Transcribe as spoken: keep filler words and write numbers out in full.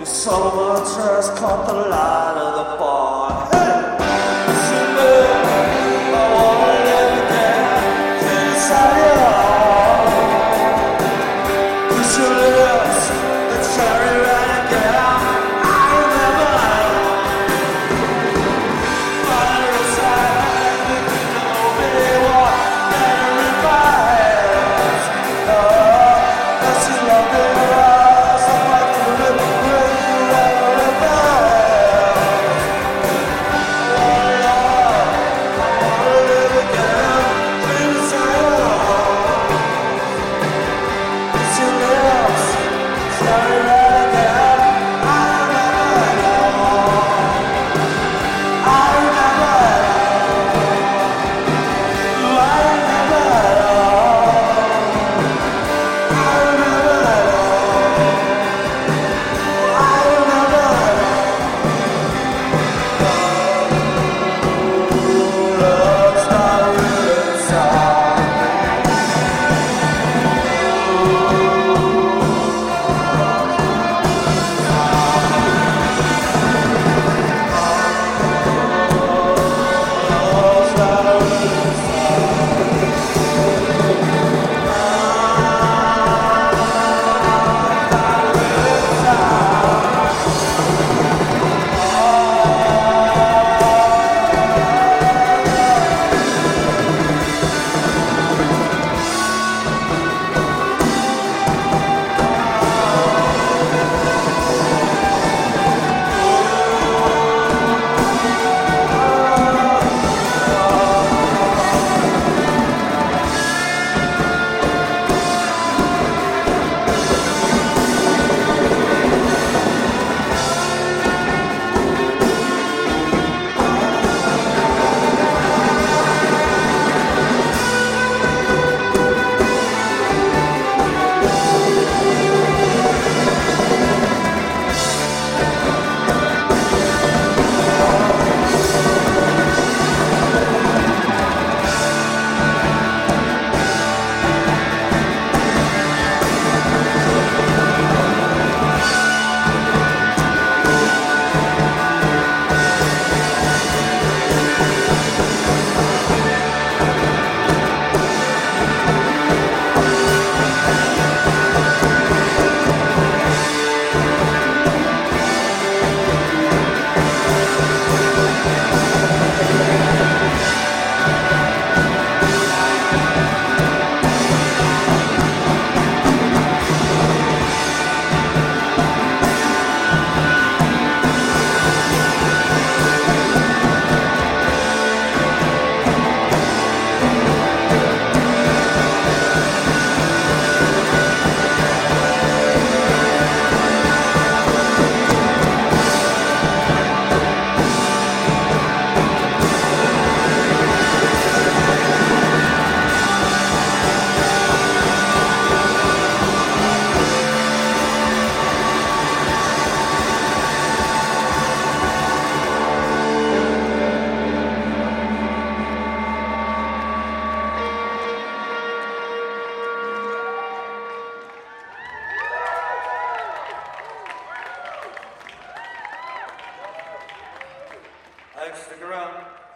Someone just caught the light of the bar. Hey! She lived, I wanna live again. She's out. Push your lips, the cherry red again. I remember Fire inside, if you know me, what better in my hands. Oh, I see love in your eyes. I fight through it, break through every bell. I wanna love, I wanna live again. Dreams out. It's your lips, cherry red again. I remember it all. I remember it all. I remember it all. I remember it all. I remember it all. Love's not a rhythm song. Love's not a rhythm Thanks, stick around.